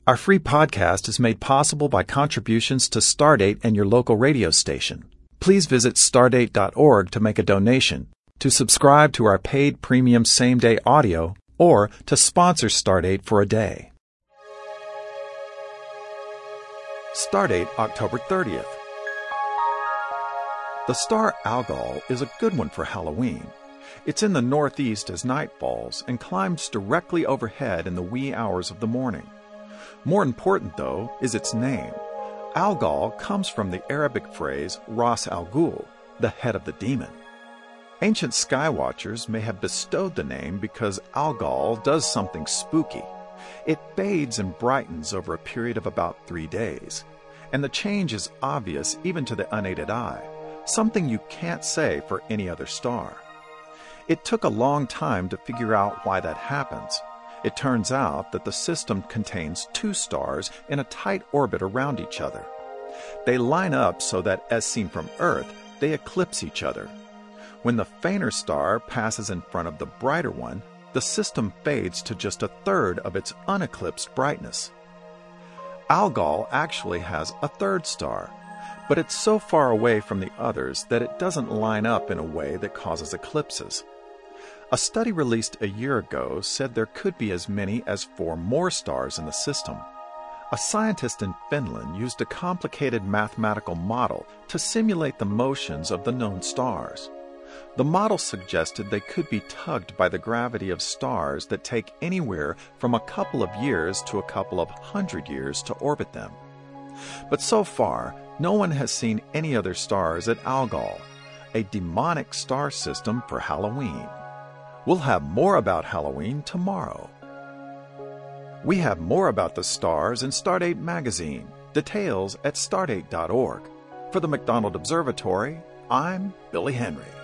Our free podcast is made possible by contributions to Stardate and your local radio station. Please visit stardate.org to make a donation, to subscribe to our paid premium same-day audio, or to sponsor Stardate for a day. Stardate, October 30th. The star Algol is a good one for Halloween. It's in the northeast as night falls and climbs directly overhead in the wee hours of the morning. More important, though, is its name. Algol comes from the Arabic phrase Ras Al Ghul, the head of the demon. Ancient skywatchers may have bestowed the name because Algol does something spooky. It fades and brightens over a period of about 3 days, and the change is obvious even to the unaided eye, something you can't say for any other star. It took a long time to figure out why that happens. It turns out that the system contains 2 stars in a tight orbit around each other. They line up so that, as seen from Earth, they eclipse each other. When the fainter star passes in front of the brighter one, the system fades to just a third of its uneclipsed brightness. Algol actually has a 3rd star, but it's so far away from the others that it doesn't line up in a way that causes eclipses. A study released a year ago said there could be as many as 4 more stars in the system. A scientist in Finland used a complicated mathematical model to simulate the motions of the known stars. The model suggested they could be tugged by the gravity of stars that take anywhere from a couple of years to a couple of 100 years to orbit them. But so far, no one has seen any other stars at Algol, a demonic star system for Halloween. We'll have more about Halloween tomorrow. We have more about the stars in Stardate magazine. Details at stardate.org. For the McDonald Observatory, I'm Billy Henry.